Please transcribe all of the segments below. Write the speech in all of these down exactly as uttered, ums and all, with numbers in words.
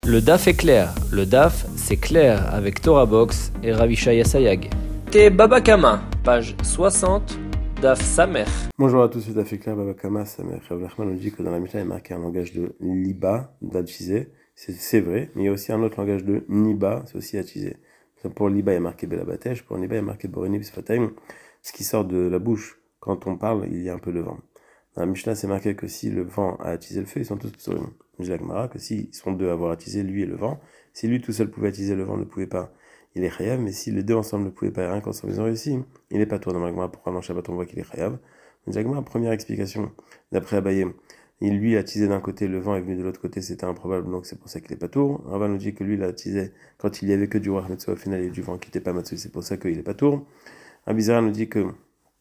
Le D A F est clair. Le D A F, c'est clair avec Torah Box et Ravishaya Sayag. Te Baba Kama, page soixante, D A F Samer. Bonjour à tous, c'est D A F est clair, Baba Kama, Samer. Rav Nachman nous dit que dans la Mishnah, il est marqué un langage de liba, d'attisé. C'est, c'est vrai, mais il y a aussi un autre langage de niba, c'est aussi attisé. Pour liba, il y a marqué belabatej, pour niba, il y a marqué borenib sfataim. Ce qui sort de la bouche, quand on parle, il y a un peu de vent. Dans la Mishnah, c'est marqué que si le vent a attisé le feu, ils sont tous psorim. Dit la Gemara que s'ils sont deux à avoir attisé lui et le vent, si lui tout seul pouvait attiser le vent, ne pouvait pas, il est chayav, mais si les deux ensemble ne pouvaient pas et rien qu'ensemble ils ont réussi, il n'est pas toi. Dans la Gemara, pourquoi dans Shabbat on voit qu'il est chayav? Dit la Gemara, première explication, d'après Abaye, il lui a attisé d'un côté, le vent est venu de l'autre côté, c'était improbable, donc c'est pour ça qu'il n'est pas tour. Rava nous dit que lui il a attisé quand il y avait que du roi Metsu, au final il y a du vent qui n'était pas Matsu, c'est pour ça qu'il n'est pas tour. Abizara nous dit que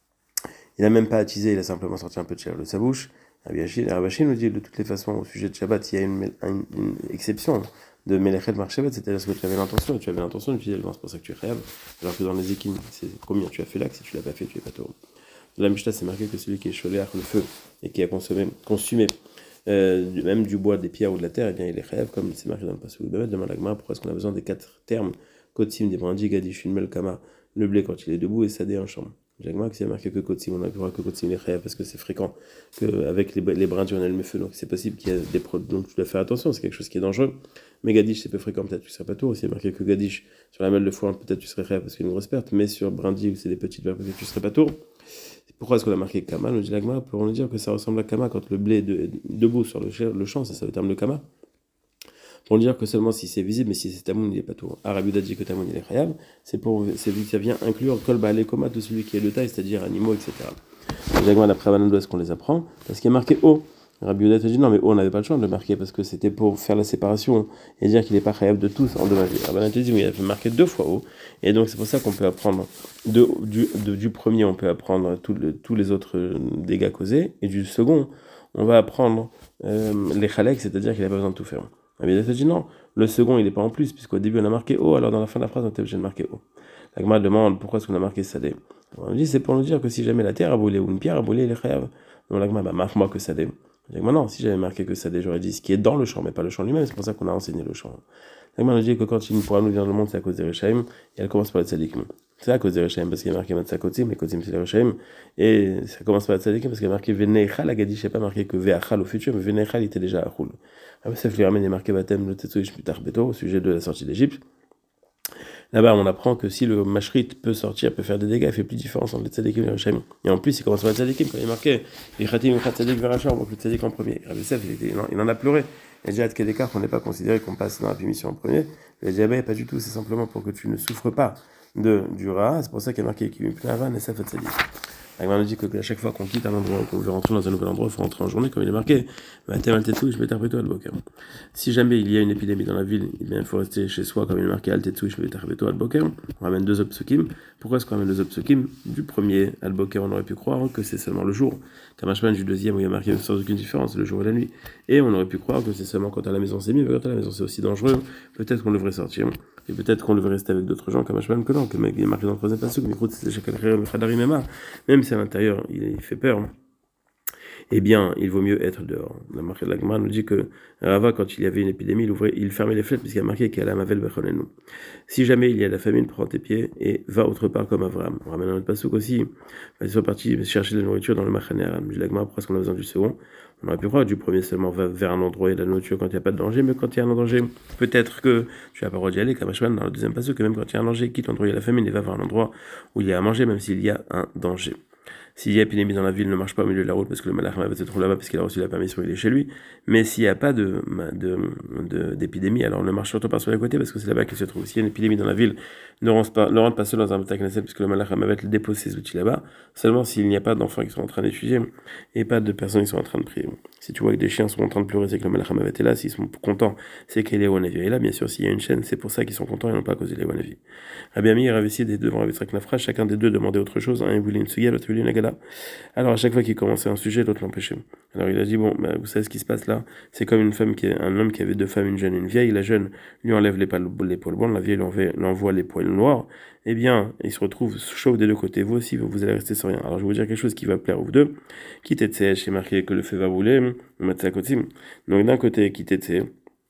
il n'a même pas attisé, il a simplement sorti un peu de chair de sa bouche. Rabashi nous dit de toutes les façons au sujet de Shabbat, il y a une, une, une exception de Melechet Marchevet, c'est-à-dire que tu avais l'intention, et tu avais l'intention d'utiliser le vent, c'est pour ça que tu es chayav, alors que dans les équines, c'est combien tu as fait là, que si tu l'as pas fait, tu es pas taureau. Dans la Mishnah, c'est marqué que celui qui est choléach le feu et qui a consommé, consumé euh, même du bois, des pierres ou de la terre, eh bien il est chayav, comme c'est marqué dans le passage de Babel. Demande la Gemara pourquoi est-ce qu'on a besoin des quatre termes Kotsim, des brindilles, Gadish, une melkama, le blé quand il est debout et Sadé en chambre. Jacques qui a marqué que Kotsim, on a pu voir que Kotsim est chayav parce que c'est fréquent qu'avec les, les brindilles on a le feu, donc c'est possible qu'il y ait des produits, donc tu dois faire attention, c'est quelque chose qui est dangereux. Mais Gadish c'est peu fréquent, peut-être tu serais pas tour. Aussi il y a marqué que Gadish sur la mêle de foin, peut-être tu serais chayav parce qu'il y a une grosse perte, mais sur brindilles c'est des petites verbes, peut-être tu serais pas tour. Pourquoi est-ce qu'on a marqué Kama? Nous dit l'Agma, pour nous dire que ça ressemble à Kama quand le blé est de, debout sur le, le champ, ça, ça veut terme le Kama. Pour dire que seulement si c'est visible, mais si c'est Tamoun, il n'est pas tout. Arabiuda dit que Tamoun, il est chayav, c'est pour, c'est vu que ça vient inclure Kol Baale Koma, tout celui qui est de taille, c'est-à-dire animaux, et cetera. L'Agma, d'après Abanan, est-ce qu'on les apprend? Parce qu'il y a marqué O. Arabiuda te dit non, mais O, on n'avait pas le choix de le marquer parce que c'était pour faire la séparation et dire qu'il n'est pas chayav de tous endommagés. Abanan te dit, mais il a fait marquer deux fois O. Et donc, c'est pour ça qu'on peut apprendre de, du, de, du premier, on peut apprendre tout le, tous les autres dégâts causés, et du second, on va apprendre euh, les chalek, c'est-à-dire qu'il n'a pas besoin de tout faire. Rabbi dit non, le second il n'est pas en plus, puisqu'au début on a marqué O, alors dans la fin de la phrase on était obligé de marquer O. La Gemara demande pourquoi est-ce qu'on a marqué Sadé. On dit c'est pour nous dire que si jamais la terre a brûlé ou une pierre a brûlé, il est chayav. Donc la Gemara, bah marque-moi que Sadé. La Gemara, non, si j'avais marqué que Sadé, j'aurais dit ce qui est dans le champ, mais pas le champ lui-même, c'est pour ça qu'on a enseigné le champ. La Gemara nous dit que quand il pourra nous venir dans le monde, c'est à cause des Rechaim, et elle commence par les Tzadikim. C'est à cause des Rechaim, parce qu'il y a marqué Matzah Kotzim, mais Kotzim c'est les Rechaim, et ça commence par les Tzadikim, parce qu'il y a marqué Veneichal, la Gadish n'a pas marqué que Veachal au futur, mais Veneichal il était déjà à Choul. Après ça, je lui ramène les marqués Batem, le Tetsuish Mutar Beto, au sujet de la sortie d'Égypte. Là-bas, on apprend que si le mashrit peut sortir, peut faire des dégâts, il fait plus de différence entre les tzadikim et les rechaim. Et en plus, il commence par les tzadikim, quand il est marqué Yichatim Yichat Tzadik Verachar, on voit que le tzadik en premier. Rabbi Yosef, il, était, il en a pleuré. Il a dit à Tkedekar qu'on n'est pas considéré qu'on passe dans la punition en premier. Il a dit, ah ben, pas du tout, c'est simplement pour que tu ne souffres pas de, du ra. C'est pour ça qu'il y a marqué Kim Pnavan et Safat Tzadik. La nous dit que à chaque fois qu'on quitte un endroit, qu'on veut rentrer dans un nouvel endroit, il faut rentrer en journée, comme il est marqué. Je vais t'arrêter al-Boker. Si jamais il y a une épidémie dans la ville, eh bien, il faut rester chez soi, comme il est marqué al-Tetsu, je vais t'arrêter al-Boker. On ramène deux obsukim. Pourquoi est-ce qu'on ramène deux obsukim? Du premier, al-Boker, on aurait pu croire que c'est seulement le jour. Kamashman, du deuxième, où il y a marqué sans aucune différence, le jour et la nuit. Et on aurait pu croire que c'est seulement quand à la maison c'est mieux, mais quand à la maison c'est aussi dangereux. Peut-être qu'on devrait sortir. Et peut-être qu'on devrait rester avec d'autres gens, comme Ashman, que non, que le mec il est marqué dans le troisième passage, même si à l'intérieur il, il fait peur, eh bien, il vaut mieux être dehors. La marque de la Gemara nous dit que Rava, quand il y avait une épidémie, il ouvrait, il fermait les fenêtres, puisqu'il y a marqué qu'il y a la mavel bechonenu. Si jamais il y a de la famine, prends tes pieds et va autre part comme Avraham. On ramène un autre pasouk aussi. Ils sont partis chercher de la nourriture dans le Machane Aram. Je dis la Gemara, pourquoi est-ce qu'on a besoin du second? On aurait pu croire du premier seulement va vers un endroit et de la nourriture quand il n'y a pas de danger, mais quand il y a un danger, peut-être que tu n'as pas le droit d'y aller, comme Ashman dans le deuxième pasouk, que même quand il y a un danger, quitte l'endroit où il y a la famine et va vers un endroit où il y a à manger, même s'il y a un danger. S'il y a épidémie dans la ville, ne marche pas au milieu de la route parce que le malach se trouve là-bas parce qu'il a reçu la permission, il est chez lui. Mais s'il n'y a pas de, de, de, d'épidémie, alors ne marche surtout pas sur les côtés parce que c'est là-bas qu'il se trouve. S'il y a une épidémie dans la ville, ne rentre pas, ne rentre pas seul dans un bata knesset puisque le malach dépose ses outils là-bas. Seulement s'il n'y a pas d'enfants qui sont en train d'étudier et pas de personnes qui sont en train de prier. Si tu vois que des chiens sont en train de pleurer, c'est que le malach est là. S'ils sont contents, c'est qu'Eliyahu Hanavi est là. Bien sûr, s'il y a une chaîne, c'est pour ça qu'ils sont contents et non pas à cause d'Eliyahu Hanavi. Rabbi Ami et Rav Sid étaient devant Rav Yitzhak Nafra, chacun des deux demandait autre chose. Un voulait une suya, l'autre voulait une agala. Alors à chaque fois qu'il commençait un sujet, l'autre l'empêchait. Alors il a dit, bon, bah, vous savez ce qui se passe là? C'est comme une femme qui est, un homme qui avait deux femmes, une jeune et une vieille. La jeune lui enlève les, poils, les poils blancs, la vieille lui envoie les poils noirs. Eh bien, il se retrouve chaud des deux côtés. Vous aussi, vous allez rester sans rien. Alors je vais vous dire quelque chose qui va plaire aux deux. Quitte Tse, j'ai marqué que le feu va brûler. Donc d'un côté, quitte Tse.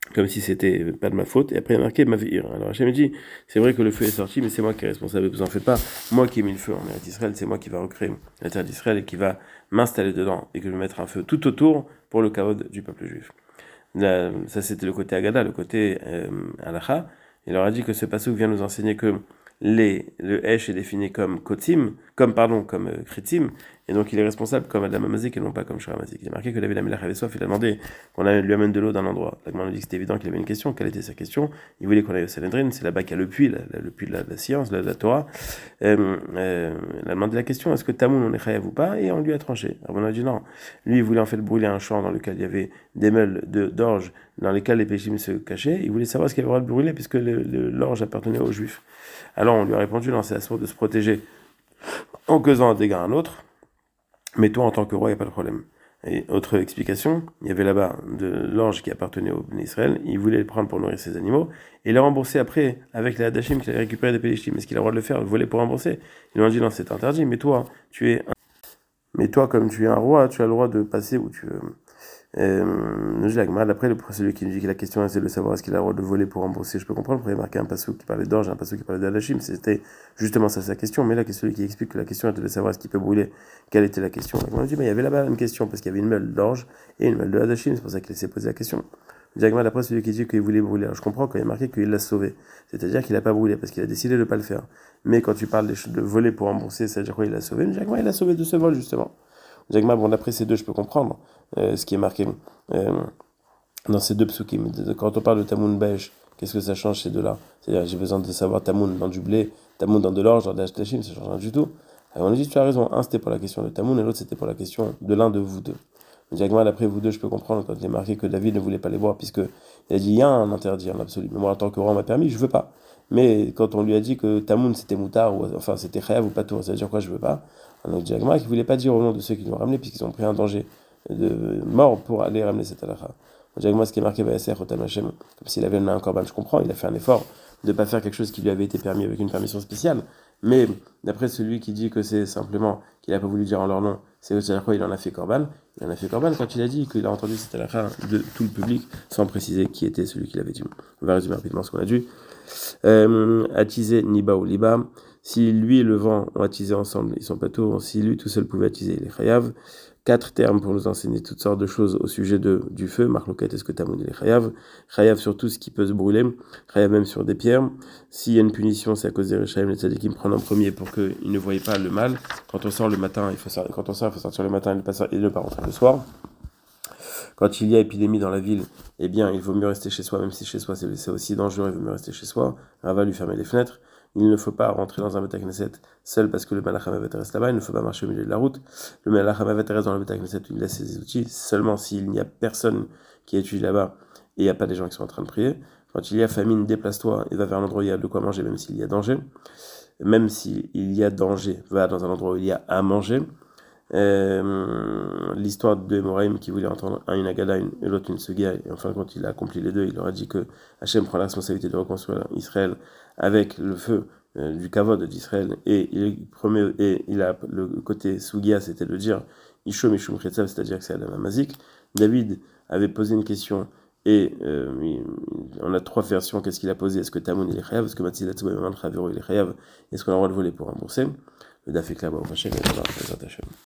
comme si c'était pas de ma faute, et après il y a marqué Mavir. Alors Hachem dit, c'est vrai que le feu est sorti, mais c'est moi qui est responsable, vous en faites pas, moi qui ai mis le feu en Eretz Israël, c'est moi qui va recréer la terre d'Israël et qui va m'installer dedans, et que je vais mettre un feu tout autour pour le kavod du peuple juif. Là, ça c'était le côté Agada, le côté euh, Halacha. Il leur a dit que ce passouk vient nous enseigner que les, le Hesh est défini comme Kotim, comme, pardon, comme euh, Kritim, et donc il est responsable comme Adam Amazik et non pas comme Shara Mazik. Il a marqué que David Amelach avait soif, il a demandé qu'on lui amène de l'eau d'un endroit. La Gemara nous dit que c'était évident qu'il avait une question. Quelle était sa question? Il voulait qu'on aille au Sanhedrin, c'est là-bas qu'il y a le puits, la, la, le puits de la, la science, de la, la Torah. Euh, euh, il a demandé la question, est-ce que Tamoun on est chayav ou pas? Et on lui a tranché. Alors on a dit non. Lui il voulait en fait brûler un champ dans lequel il y avait des meules de, d'orge dans lesquels les péchés se cachaient. Il voulait savoir ce qu'il y avait le droit de brûler puisque le, le, l'orge appartenait aux Juifs. Alors on lui a répondu non, c'est à soi de se protéger en causant un dégât à un autre. Mais toi, en tant que roi, il n'y a pas de problème. Et autre explication, il y avait là-bas de l'orge qui appartenait au Bnei Israël, il voulait le prendre pour nourrir ses animaux, et le rembourser après avec les Hadashim qu'il avait récupéré des Pélishtim. Est-ce qu'il a le droit de le faire, le voler pour rembourser? Ils lui ont dit non, c'est interdit, mais toi, tu es un... mais toi, comme tu es un roi, tu as le droit de passer où tu veux. Euh, D'après celui qui dit que la question c'est de savoir est-ce qu'il a le droit de voler pour rembourser, je peux comprendre, il y a marqué un passouk qui parlait d'orge, un passouk qui parlait d'Alachim, c'était justement ça sa question, mais là celui qui explique que la question était de savoir est-ce qu'il peut brûler, quelle était la question. On a dit, mais il y avait là-bas une question, parce qu'il y avait une meule d'orge et une meule de Hadashim, c'est pour ça qu'il s'est posé la question. D'après celui qui dit qu'il voulait brûler, alors je comprends quand il y a marqué qu'il l'a sauvé, c'est-à-dire qu'il n'a pas brûlé, parce qu'il a décidé de ne pas le faire. Mais quand tu parles de voler pour rembourser, c'est-à-dire quoi, il l'a sauvé, il l'a sauvé de ce vol justement. Jagma, bon, d'après ces deux, je peux comprendre euh, ce qui est marqué euh, dans ces deux psukim. Quand on parle de Tamoun Besh, qu'est-ce que ça change ces deux-là? C'est-à-dire, j'ai besoin de savoir Tamoun dans du blé, Tamoun dans de l'orge, dans de la Hashtashim, ça change rien du tout. Alors on a dit, tu as raison, un c'était pour la question de Tamoun et l'autre c'était pour la question de l'un de vous deux. Jagma, d'après vous deux, je peux comprendre quand il est marqué que David ne voulait pas les boire, puisque il a dit, il y a un interdit en absolu. Mais moi, en tant que roi, on m'a permis, je veux pas. Mais quand on lui a dit que Tamoun c'était moutard, ou enfin c'était chayav ou patour, ça veut dire quoi, je veux pas. Donc Jagma qui voulait pas dire au nom de ceux qui l'ont ramené puisqu'ils ont pris un danger de mort pour aller ramener cette halakha. Jagma, ce qui est marqué Vayaser Otam Hashem, comme s'il avait un korban, je comprends, il a fait un effort de ne pas faire quelque chose qui lui avait été permis avec une permission spéciale, mais d'après celui qui dit que c'est simplement qu'il n'a pas voulu dire en leur nom, c'est-à-dire quoi, il en a fait korban, il en a fait korban quand il a dit qu'il a entendu cette halakha de tout le public sans préciser qui était celui qui l'avait dit. On va résumer rapidement ce qu'on a dit. Euh, attiser Niba ou Liba, si lui et le vent ont attisé ensemble, ils sont pas tours. Si lui tout seul pouvait attiser, il est chayav. Quatre termes pour nous enseigner toutes sortes de choses au sujet de, du feu. Marloquet, est-ce que Tamoun il est chayav? Chayav sur tout ce qui peut se brûler. Chayav même sur des pierres. S'il y a une punition, c'est à cause des Rechaim, les tzadikim prennent en premier pour qu'ils ne voient pas le mal. Quand on sort le matin, il faut sortir, quand on sort, il faut sortir le matin et ne pas, et ne pas rentrer le soir. Quand il y a épidémie dans la ville, eh bien, il vaut mieux rester chez soi, même si chez soi c'est aussi dangereux, il vaut mieux rester chez soi. Rava lui fermer les fenêtres. Il ne faut pas rentrer dans un Beth Knesset seul parce que le Malach HaMavet reste là-bas. Il ne faut pas marcher au milieu de la route. Le Malach HaMavet reste dans le Beth Knesset où il laisse ses outils. Seulement s'il n'y a personne qui étudie là-bas et il n'y a pas des gens qui sont en train de prier. Quand il y a famine, déplace-toi et va vers un endroit où il y a de quoi manger, même s'il y a danger. Même s'il y a danger, va dans un endroit où il y a à manger. Euh, l'histoire de Moraïm qui voulait entendre un une Agada et l'autre une Sugia, et enfin quand il a accompli les deux, il leur a dit que Hachem prend la responsabilité de reconstruire Israël avec le feu euh, du kavod d'Israël, et il promet, et il a le côté Sugia, c'était de dire Ishom Ishum Chetzav, c'est-à-dire que c'est Adam Amazik. David avait posé une question et euh, on a trois versions. Qu'est-ce qu'il a posé? Est-ce que Tamoun il est chayav? Est-ce que Matzilatsu et Maman Chavero il est chayav? Est-ce qu'on a le droit de voler pour rembourser? Le daf est là-bas au Hachem et